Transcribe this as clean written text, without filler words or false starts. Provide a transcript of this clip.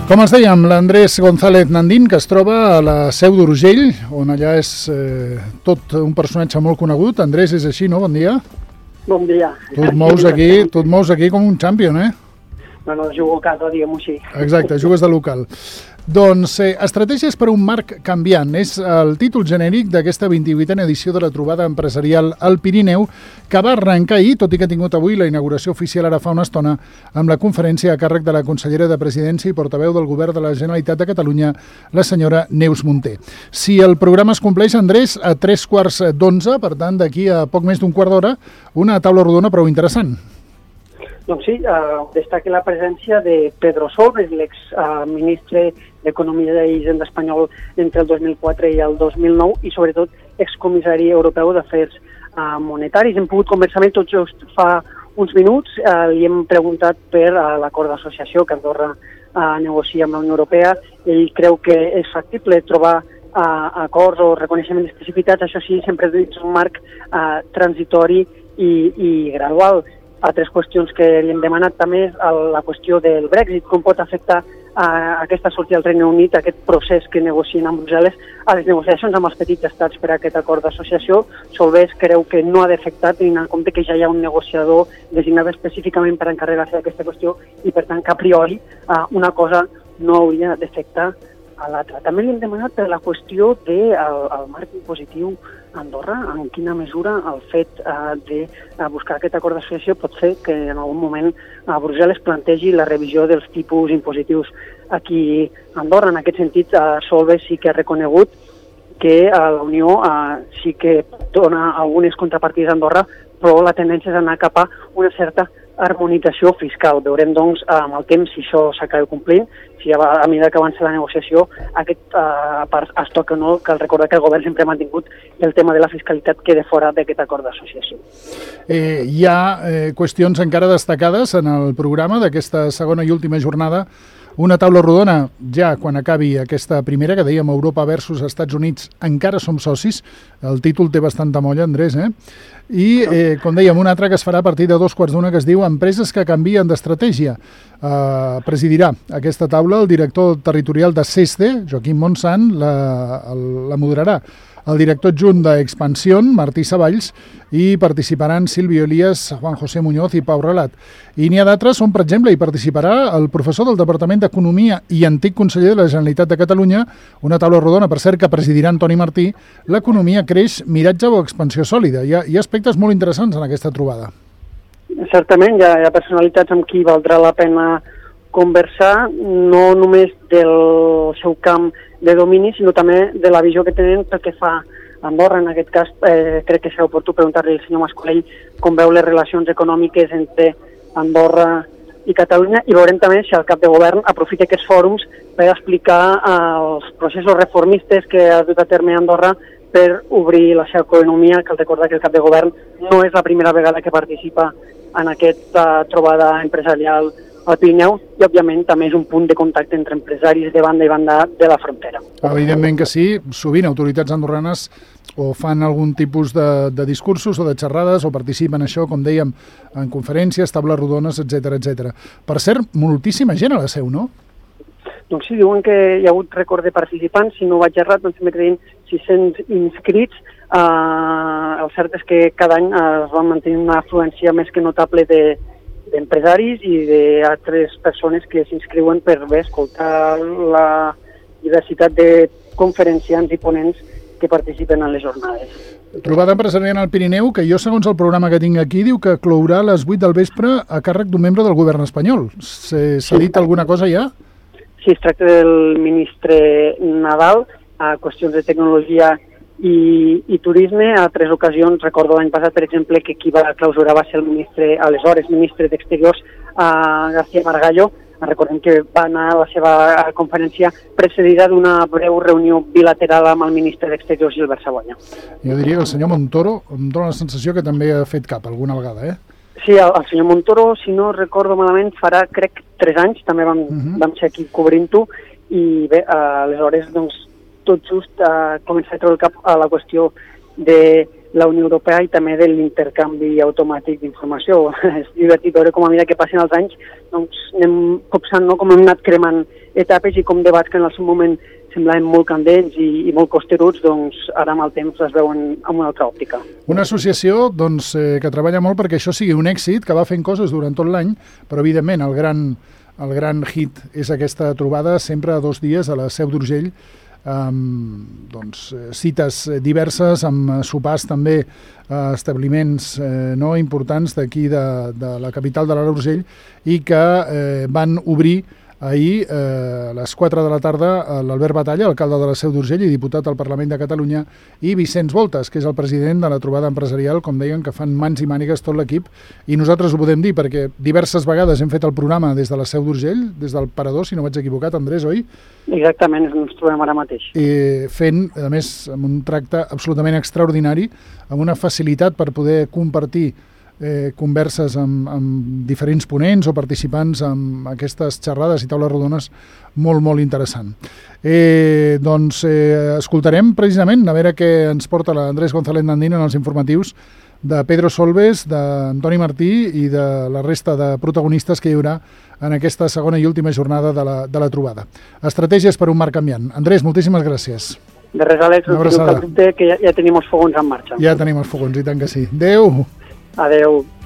Com es deia, amb l'Andrés González Nandín, que es troba a la Seu d'Urgell, on allà és tot un personatge molt conegut. Andrés, és així, no? Bon dia. Bon dia. Tu et mous aquí com un champion, eh? Bueno, jugo a casa, diguem-ho així. Exacte, jugues de local. Doncs Estratègies per un marc canviant és el títol genèric d'aquesta 28a edició de la trobada empresarial al Pirineu, que va arrencar ahir, tot i que ha tingut avui la inauguració oficial ara fa una estona, amb la conferència a càrrec de la consellera de Presidència i portaveu del Govern de la Generalitat de Catalunya, la senyora Neus Munté. Si el programa es compleix, Andrés, a 11:45, per tant, d'aquí a poc més d'un quart d'hora, una taula rodona prou interessant. Doncs sí, destaca la presència de Pedro Solbes, l'exministre d'Economia i Hisenda espanyol entre el 2004 i el 2009 i sobretot excomissari europeu d'Afers Monetaris. Hem pogut conversar amb ell tot just fa uns minuts, li hem preguntat per l'acord d'associació que Andorra negocia amb la Unió Europea. Ell creu que és factible trobar acords o reconeixements especificitats, això sí, sempre dins un marc transitori i gradual. Altres qüestions que li hem demanat també és la qüestió del Brexit, com pot afectar aquesta sortida del Regne Unit, aquest procés que negocien amb Brussel·les, a les negociacions amb els petits estats per a aquest acord d'associació. Solbes creu que no ha d'afectar, tenint en compte que ja hi ha un negociador designat específicament per encarregar-se d'aquesta qüestió i, per tant, que a priori una cosa no hauria d'afectar a l'altra. També li hem demanat per la qüestió del marc impositiu a Andorra, en quina mesura el fet de buscar aquest acord d'associació pot fer que en algun moment Brussel·les plantegi la revisió dels tipus impositius aquí a Andorra. En aquest sentit, Solbes sí que ha reconegut que la Unió sí que dona algunes contrapartides a Andorra, però la tendència és anar cap a una certa harmonització fiscal. Veurem, doncs, amb el temps si això s'acaba complint, si a mesura que avança la negociació aquest part es toca o no. Cal recordar que el govern sempre ha mantingut el tema de la fiscalitat queda fora d'aquest acord d'associació. Hi ha qüestions encara destacades en el programa d'aquesta segona i última jornada. Una taula rodona, ja quan acabi aquesta primera, que dèiem Europa versus Estats Units, encara som socis. El títol té bastanta molla, Andrés, I, com dèiem, una altra que es farà a partir de 2:15 que es diu Empreses que canvien d'estratègia. Presidirà aquesta taula el director territorial de CESDE, Joaquim Montsant, la moderarà el director adjunt d'Expansió, Martí Savalls, i participaran Silvio Elías, Juan José Muñoz i Pau Relat. I n'hi ha d'altres on, per exemple, hi participarà el professor del Departament d'Economia i antic conseller de la Generalitat de Catalunya, una taula rodona, per cert, que presidirà Antoni Martí, l'economia creix, miratge o expansió sòlida. Hi ha aspectes molt interessants en aquesta trobada. Certament, hi ha personalitats amb qui valdrà la pena conversar, no només del seu camp de domini, sinó també de la visió que tenen pel que fa a Andorra. En aquest cas, crec que serà oportú preguntar-li al senyor Mascolell com veu les relacions econòmiques entre Andorra i Catalunya, i veurem també si el cap de govern aprofita aquests fòrums per explicar els processos reformistes que ha dut a terme Andorra per obrir la seva economia. Cal recordar que el cap de govern no és la primera vegada que participa en aquesta trobada empresarial al Pirineu i, òbviament, també és un punt de contacte entre empresaris de banda i banda de la frontera. Evidentment que sí. Sovint autoritats andorranes o fan algun tipus de discursos o de xerrades o participen això, com dèiem, en conferències, tables rodones, etc. Per cert, moltíssima gent a la Seu, no? Doncs sí, diuen que hi ha hagut rècord de participants. Si no vaig errat, doncs també creiem 600 inscrits. El cert és que cada any es va mantenir una afluència més que notable d'empresaris i d'altres persones que s'inscriuen per escoltar la diversitat de conferenciants i ponents que participen en les jornades. Trobada empresarial al Pirineu, que jo, segons el programa que tinc aquí, diu que clourà a les 8 del vespre a càrrec d'un membre del govern espanyol. S'ha dit alguna cosa ja? Sí, es tracta del ministre Nadal, a qüestions de tecnologia i turisme. A 3 ocasions, recordo l'any passat, per exemple, que qui va clausurar va ser el ministre, aleshores ministre d'Exteriors, García Margallo. Recordem que va anar a la seva conferència precedida d'una breu reunió bilateral amb el ministre d'Exteriors, Gilbert Sabonya. Jo diria que el senyor Montoro em dóna la sensació que també ha fet cap alguna vegada, Sí, el senyor Montoro, si no recordo malament, farà, crec, 3 anys, també vam ser aquí cobrint-ho, i bé, aleshores, doncs, tot just comença a treure el cap a la qüestió de la Unió Europea i també de l'intercanvi automàtic d'informació. És divertit veure com a mesura que passen els anys doncs anem copsant, no? Com hem anat cremant etapes i com debats que en el seu moment semblaven molt candents i molt costeruts, doncs ara amb el temps es veuen amb una altra òptica. Una associació doncs, que treballa molt perquè això sigui un èxit, que va fent coses durant tot l'any, però evidentment el gran hit és aquesta trobada sempre a 2 dies a la Seu d'Urgell, amb doncs, cites diverses, amb sopars també a establiments importants d'aquí de la capital de l'Alt Urgell i que van obrir ahir, a les 4 de la tarda, l'Albert Batalla, alcalde de la Seu d'Urgell i diputat al Parlament de Catalunya, i Vicenç Voltes, que és el president de la trobada empresarial, com deien, que fan mans i mànigues tot l'equip, i nosaltres ho podem dir perquè diverses vegades hem fet el programa des de la Seu d'Urgell, des del Parador, si no vaig equivocat, Andrés, oi? Exactament, ens trobem ara mateix. Fent, a més, amb un tracte absolutament extraordinari, amb una facilitat per poder compartir converses amb diferents ponents o participants amb aquestes xerrades i taules rodones molt interessant. Escoltarem precisament a veure què ens porta l'Andrés González Nandín en els informatius de Pedro Solbes, d'Antoni Martí i de la resta de protagonistes que hi haurà en aquesta segona i última jornada de la trobada. Estratègies per un mar canviant. Andrés, moltíssimes gràcies. De res, Àlex, que ja tenim els fogons en marxa. Ja tenim els fogons, i tant que sí. Adéu! Adéu.